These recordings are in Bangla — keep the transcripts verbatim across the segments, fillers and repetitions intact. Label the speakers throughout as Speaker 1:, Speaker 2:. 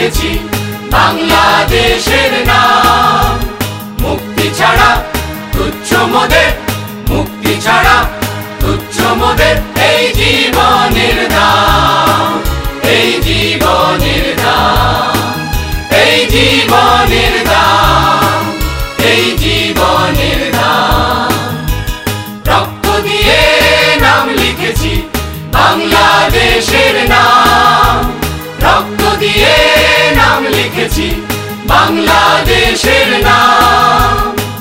Speaker 1: লিখেছি বাংলাদেশের নাম। মুক্তি ছাড়া তুচ্ছ মোদের, মুক্তি ছাড়া তুচ্ছ মোদের এই জীবনের দাম, এই জীবনের দাম, এই জীবনের দাম, এই জীবনের দাম। রক্ত দিয়ে নাম লিখেছি বাংলাদেশের নাম, রক্ত দিয়ে নাম লিখেছি বাংলাদেশের নাম।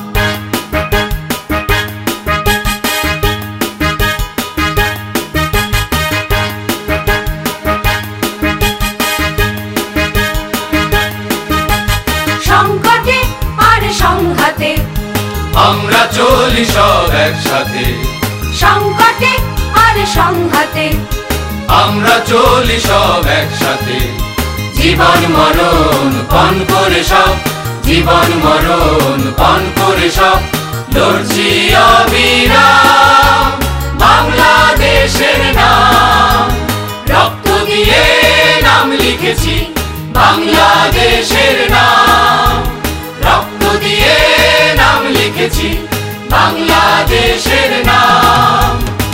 Speaker 2: সংকটে আর সংঘাতে
Speaker 1: আমরা চলি সব একসাথে,
Speaker 2: সংকটে আর সংঘাতে
Speaker 1: আমরা চলি সব একসাথে। জীবন মরণ পণ করে সব, জীবন মরণ পণ করে সব লড়ছি অবিরাম বাংলাদেশের নাম। রক্ত দিয়ে নাম লিখেছি বাংলাদেশের নাম, রক্ত দিয়ে নাম লিখেছি বাংলাদেশের নাম।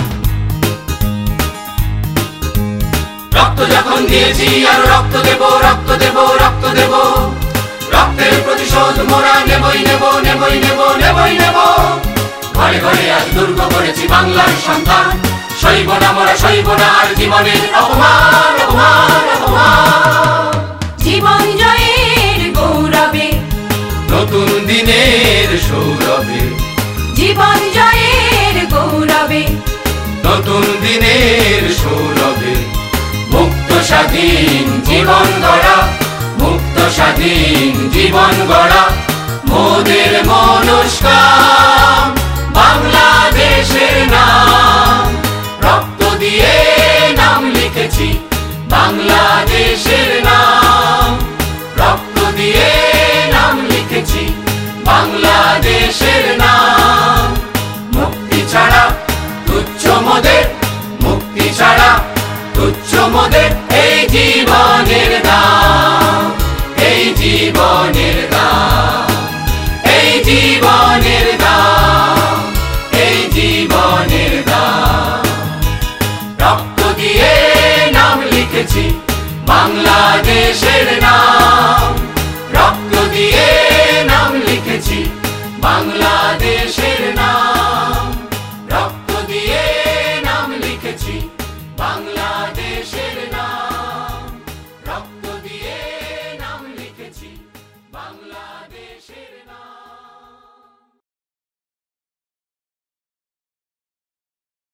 Speaker 1: রক্ত যখন দিয়েছি আর রক্ত দেব, রক্ত দেব, রক্ত দেব, রক্তের প্রতিশোধ মোরা নেবই নেব, নেবই নেব, নেবই নেব। ঘরে ঘরে আজ দুর্গ করেছি বাংলার সন্তান, সইব না মোরা, সইব না আর জীবনের অপমান, অপমান, অপমান।
Speaker 2: জীবন জয়ের গৌরবে,
Speaker 1: নতুন দিনের সৌরভে,
Speaker 2: জীবন জয়ের গৌরবে,
Speaker 1: নতুন দিনের সৌরভে মুক্ত স্বাধীন জীবন গড়া, মুক্ত স্বাধীন জীবন গড়া মোদের মনস্কাম বাংলাদেশের নাম। রক্ত দিয়ে নাম লিখেছি বাংলাদেশের